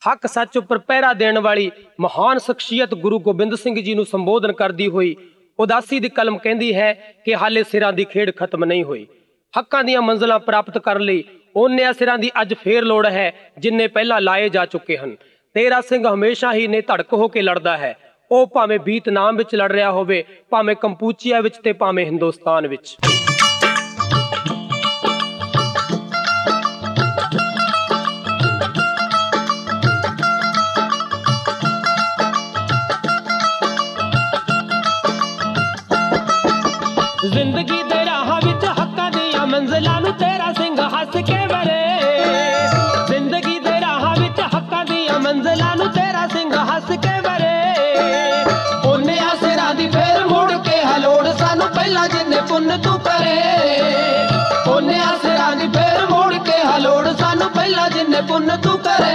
हक सच उपर पहरा देने वाली महान शख्सियत गुरु गोबिंद सिंह जी नूं संबोधन करती हुई उदासी दी कलम कहती है कि हाले सिरां दी खेड़ खत्म नहीं हुई। हक्कां दीआं मंजिलां प्राप्त करन लई उन्निआं सिरां दी अज फेर लोड़ है जिन्ने पहला लाए जा चुके हैं। तेरा सिंह हमेशा ही ने धड़क होके लड़दा है, ਉਹ ਭਾਵੇਂ ਵੀਤਨਾਮ ਵਿੱਚ ਲੜ ਰਿਹਾ ਹੋਵੇ, ਭਾਵੇਂ ਕੰਪੂਚੀਆ ਵਿੱਚ ਤੇ ਭਾਵੇਂ ਹਿੰਦੁਸਤਾਨ ਵਿੱਚ। ਜ਼ਿੰਦਗੀ ਦੇ ਰਾਹਾਂ ਵਿੱਚ ਹੱਕਾਂ ਦੀਆਂ ਮੰਜ਼ਿਲਾਂ ਨੂੰ ਤੇਰਾ ਸਿੰਘ ਹੱਸ ਕੇ ਵਰੇ। ਜ਼ਿੰਦਗੀ ਦੇ ਰਾਹਾਂ ਵਿੱਚ ਹੱਕਾਂ ਦੀਆਂ ਮੰਜ਼ਿਲਾਂ ਨੂੰ ਤੇਰਾ ਸਿੰਘ ਹੱਸ ਕੇ ਵਰੇ। ਪਹਿਲਾਂ ਜਿੰਨੇ ਪੁੰਨ ਤੂੰ ਕਰੇ, ਉਹਨੇ ਆਸਰਾਂ ਦੀ ਫੇਰ ਮੋੜ ਕੇ ਹਲੋੜ ਸਾਨੂੰ ਪਹਿਲਾਂ ਜਿੰਨੇ ਪੁੰਨ ਤੂੰ ਕਰੇ।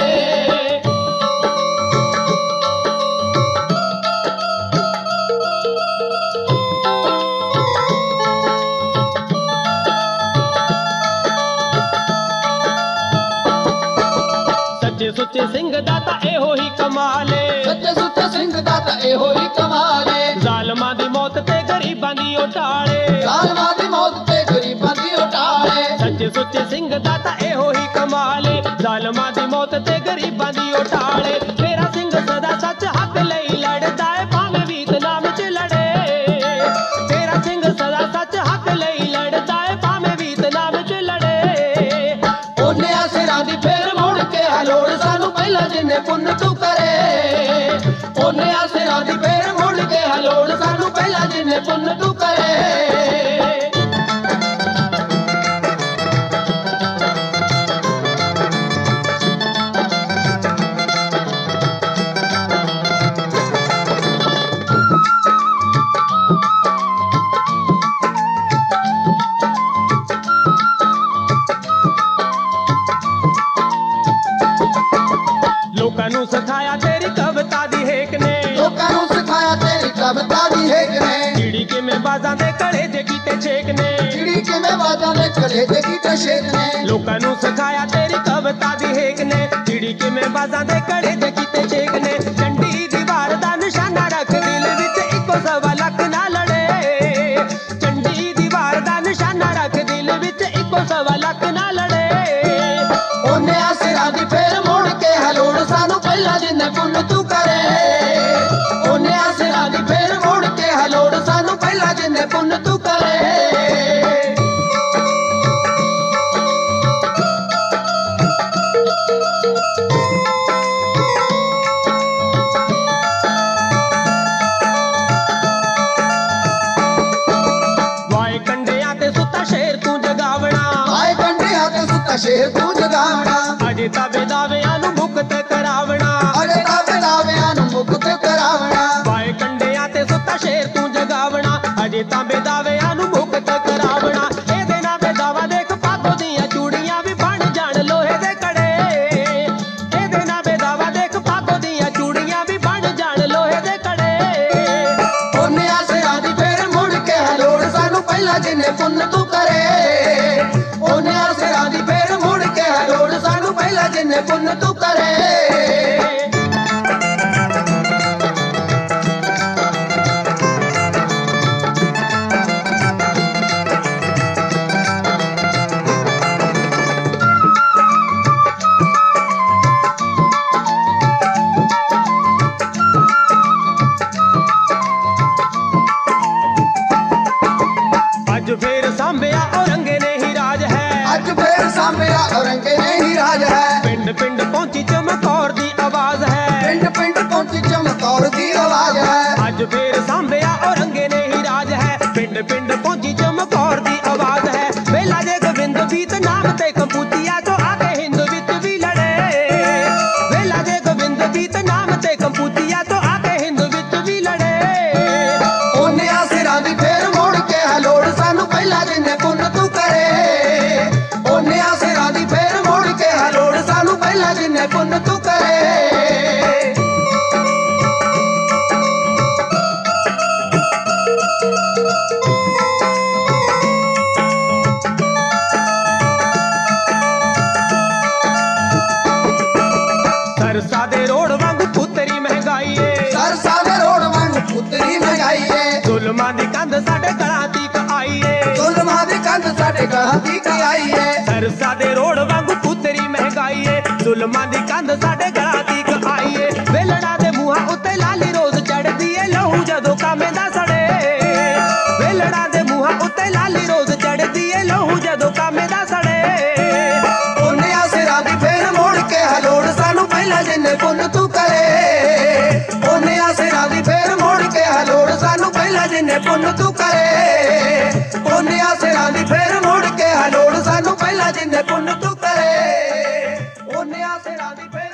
ਸੱਚੇ ਸੁੱਚੇ ਸਿੰਘ ਦਾ ਤਾਂ ਇਹੋ ਹੀ ਕਮਾਲ ਏ, ਸੱਚੇ ਸੁੱਚੇ ਸਿੰਘ ਦਾ ਤਾਂ ਇਹੋ ਹੀ ਕਮਾਲ ਏ। ਜ਼ਾਲਮਾਂ ਦੀ ਮੌਤ ਤੇ ਗਰੀਬਾਂ ਦੀ ਉਟਾਲੇ, ਜ਼ਾਲਮਾਂ ਦੀ ਮੌਤ ਤੇ ਗਰੀਬਾਂ ਦੀ ਉਟਾਲੇ। ਸੱਚੇ ਸੁੱਚੇ ਸਿੰਘ ਦਾ ਤਾਂ ਇਹੋ ਹੀ ਕਮਾਲ ਏ, ਜ਼ਾਲਮਾਂ ਦੀ ਮੌਤ ਤੇ ਗਰੀਬਾਂ ਦੀ ਉਟਾਲੇ। ਤੇਰਾ ਸਿੰਘ ਸਦਾ ਸੱਚ ਹੱਕ ਲਈ ਲੜਦਾ ਏ ਭਾਵੇਂ ਵੀਤਨਾਮ ਚ ਲੜੇ। ਤੇਰਾ ਸਿੰਘ ਸਦਾ ਸੱਚ ਹੱਕ ਲਈ ਲੜਦਾ ਏ ਭਾਵੇਂ ਵੀਤਨਾਮ ਚ ਲੜੇ। ਉਹਨੇ ਆਸਰਾਂ ਦੀ ਫੇਰ ਮੁੜ ਕੇ ਹਲੋੜ ਸਾਨੂੰ ਪਹਿਲਾਂ ਜਿੰਨੇ ਪੁੰਨ ਤੂੰ ਕਰੇ। ਉਹਨੇ ਆਸਰਾਂ ਦੀ ਫੇਰ ਮੁੜ ਕੇ ਹਲੋੜ ਸਾਨੂੰ ਪਹਿਲਾਂ ਜਿੰਨੇ ਪੁੰਨ ਤੂੰ ਕਰੇ। ਲੋਕਾਂ ਨੂੰ ਸਿਖਾਇਆ ਤੇਰੀ ਕਵਿਤਾ ਦੀ ਹੇਕ ਨੇ, ਲੋਕਾਂ ਨੂੰ ਸਿਖਾਇਆ ਤੇਰੀ ਕਵਿਤਾ ਦੀ ਹੇਕ ਨੇ। ਚਿੜੀ ਕਿਵੇਂ ਬਾਜ਼ਾਂ ਦੇ ਕੜੇ ਦੇ ਕੀਤੇ ਛੇਕ ਨੇ, ਚਿੜੀ ਕਿਵੇਂ ਬਾਜ਼ਾਂ ਦੇ ਕੜੇ ਦੇ ਕੀਤੇ ਛੇਕ ਨੇ। ਲੋਕਾਂ ਨੂੰ ਸਿਖਾਇਆ ਤੇਰੀ ਕਵਿਤਾ ਦੀ ਹੇਕ ਨੇ, ਚਿੜੀ ਕਿਵੇਂ ਬਾਜ਼ਾਂ ਦੇ ਕੜੇ ਦੇ ਕੀਤੇ ਛੇਕ ਨੇ। ਚੰਡੀ ਦੀਵਾਰ ਦਾ ਨਿਸ਼ਾਨਾ ਰੱਖ ਦਿਲ ਵਿੱਚ ਇੱਕੋ ਸਵਾ ਲੱਖ ਨਾ ਲੜੇ। ਚੰਡੀ ਦੀਵਾਰ ਦਾ ਨਿਸ਼ਾਨਾ ਰੱਖ ਦਿਲ ਵਿੱਚ ਇੱਕੋ ਸਵਾ ਲੱਖ ਨਾ ਲੜੇ। ਉਹਨੇ ਆਸਰਾਂ ਦੀ ਫੇਰ ਮੁੜ ਕੇ ਹਲੋੜ ਸਾਨੂੰ ਪਹਿਲਾਂ ਜਿੰਨੇ ਪੁੰਨ ਤੂੰ ਕਰੇ। ਉਹਨੇ ਆਸਰਾਂ ਦੀ ਫੇਰ ਮੁੜ ਕੇ ਹਲੋੜ ਸਾਨੂੰ ਪਹਿਲਾਂ ਜਿੰਨੇ ਪੁੰਨ ਤੂੰ ਕਰੇ। ਵਾਏ ਕੰਡਿਆਂ ਤੇ ਸੁੱਤਾ ਸ਼ੇਰ ਤੂੰ ਜਗਾਵਣਾ, ਵਾਏ ਕੰਡਿਆਂ ਤੇ ਸੁੱਤਾ ਸ਼ੇਰ ਤੂੰ ਜਗਾਵਣਾ। ਅਜੇ ਤਾਂ ਬੇਦਾਵਿਆਂ ਨੂੰ ਮੁਕਤ ਕਰਾਵਣਾ, ਅਜੇ ਤਾਂ ਬੇਦਾਵਿਆਂ ਨੂੰ ਮੁਕਤ ਕਰਾਵਣਾ। ਵਾਏ ਕੰਡਿਆਂ ਤੇ ਸੁੱਤਾ ਸ਼ੇਰ ਤੂੰ ਜਗਾਵਣਾ, ਅਜੇ ਤਾਂ ਬੇਦਾਵਿਆਂ ਨੂੰ ਮੁਕਤ ਕਰਾਵਣਾ। ਇਹਦੇ ਨਾਲ ਬੇਦਾਵਾ ਦੇਖ ਭਾਗੋ ਦੀਆਂ ਚੂੜੀਆਂ ਵੀ ਬਣ ਜਾਣ ਲੋਹੇ ਦੇ ਕੜੇ। ਇਹਦੇ ਨਾਲ ਬੇਦਾਵਾ ਦੇਖ ਭਾਗੋ ਦੀਆਂ ਚੂੜੀਆਂ ਵੀ ਬਣ ਜਾਣ ਲੋਹੇ ਦੇ ਕੜੇ। ਉਹਨੇ ਆਸਰਾਂ ਦੀ ਫੇਰ ਮੁੜ ਕੇ ਹਲੋੜ ਸਾਨੂੰ ਪਹਿਲਾਂ ਜਿੰਨੇ ਪੁੰਨ ਤੂੰ ਕਰੇ। ਉਹਨੇ ਆਸਰਾਂ ਦੀ ਫੇਰ ਮੁੜ ਕੇ ਹਲੋੜ ਸਾਨੂੰ ਪਹਿਲਾਂ ਜਿੰਨੇ ਪੁੰਨ ਤੂੰ ਕਰੇ। ਅੱਜ ਫੇਰ ਸਾਂਭਿਆ ਔਰੰਗੇ ਨੇ ਹੀ ਰਾਜ ਹੈ, ਅੱਜ ਫੇਰ ਸਾਂਭਿਆ ਔਰੰਗੇ ਨੇ ਹੀ ਰਾਜ ਹੈ। ਪਿੰਡ ਪਿੰਡ ਪਹੁੰਚੀ ਚਮਕੌਰ ਦੀ ਆਵਾਜ਼ ਹੈ, ਪਿੰਡ ਪਿੰਡ ਪਹੁੰਚੀ ਚਮਕੌਰ ਦੀ ਆਵਾਜ਼ ਹੈ। ਅੱਜ ਫੇਰ ਸਾਂਭਿਆ ਔਰੰਗੇ ਨੇ ਹੀ ਰਾਜ ਹੈ, ਪਿੰਡ ਪਿੰਡ ਪਹੁੰਚੀ ਚਮਕੌਰ ਦੀ ਆਵਾਜ਼ ਹੈ। ਵੇਲਾ ਜੇ ਗੋਬਿੰਦ ਵੀਤਨਾਮ ਤੇ ਕੰਪੂਚੀਆ ਤੋਂ ਆ ਕੇ ਹਿੰਦ ਵਿੱਚ ਵੀ ਲੜੇ। ਵੇਲਾ ਜੇ ਗੋਬਿੰਦ ਵੀਤਨਾਮ ਤੇ ਕੰਪੂਚੀਆ ਤੋਂ ਆ ਕੇ ਹਿੰਦ ਵਿੱਚ ਵੀ ਲੜੇ। ਉਹਨੇ ਆਸਰਾਂ ਦੀ ਫੇਰ ਮੁੜ ਕੇ ਹਲੋੜ ਸਾਨੂੰ ਪਹਿਲਾਂ ਜਿੰਨੇ ਪੁੰਨ ਤੂੰ ਕਰੇ। ਉਹਨੇ ਆਸਰਾਂ ਦੀ ਫੇਰ ਮੁੜ ਕੇ ਹਲੋੜ ਸਾਨੂੰ ਪਹਿਲਾਂ ਜਿੰਨੇ ਪੁੰਨ ਤੂੰ ਕਰੇ। ਸਰਸਾ ਦੇ ਰੋੜ ਵਾਂਗ ਪੁੱਤਰੀ ਮਹਿੰਗਾਈ ਏ ਸਰਸਾ ਦੇ ਰੋੜ ਵਾਂਗ ਪੁੱਤਰੀ ਮਹਿੰਗਾਈ ਏ ਜ਼ੁਲਮਾਂ ਦੀ ਕੰਧ ਸਾਡੇ ਗਲਾਂ ਤੀਕ ਆਈ ਏ ਜ਼ੁਲਮਾਂ ਦੀ ਕੰਧ ਸਾਡੇ ਗਲਾਂ ਤੀਕ ਆਈ ਏ ਸਰਸਾ ਦੇ ਰੋੜ ਵਾਂਗ ਪੁੱਤਰੀ ਮਹਿੰਗਾਈ ਏ ਜ਼ੁਲਮਾਂ ਦੀ ਕੰਧ ਸਾਡੇ ਗਲਾਂ ਤੀਕ ਆਈ ਏ ਵੇਲਣਾ ਦੇ ਮੂੰਹਾਂ ਉੱਤੇ ਲਾਲੀ ਰੋਜ਼ ਚੜਦੀ ਏ ਲਹੂ ਜਦੋਂ ਕਾਮੇ ਦਾ ਸੜੇ ਵੇਲਣਾ ਦੇ ਮੂੰਹਾਂ ਉੱਤੇ ਲਾਲੀ ਰੋਜ਼ ਚੜਦੀ ਏ ਲਹੂ ਜਦੋਂ ਕਾਮੇ ਦਾ ਸੜੇ ਉਹਨਿਆਂ ਸਿਰਾਂ ਦੀ ਫੇਰ ਮੋੜ ਕੇ ਹਲੋੜ ਸਾਨੂੰ ਪਹਿਲਾਂ ਜਿੰਨੇ ਪੁੰਨ ਤੂੰ ਕਰੇ ਉਹਨਿਆਂ ਸਿਰਾਂ ਦੀ ਫੇਰ ਮੋੜ ਕੇ ਹਲੋੜ ਸਾਨੂੰ ਪਹਿਲਾਂ ਜਿੰਨੇ ਪੁੰਨ ਤੂੰ ਕਰੇ ਉਹਨਿਆਂ ਸਿਰਾਂ ਦੀ ਫੇਰ ਮੋੜ ਕੇ ਹਲੋੜ ਸਾਨੂੰ ਪਹਿਲਾਂ ਜਿੰਨੇ ਪੁੰਨ ਤੂੰ ਕਰੇ ਉਹਨਿਆਂ ਸਿਰਾਂ ਦੀ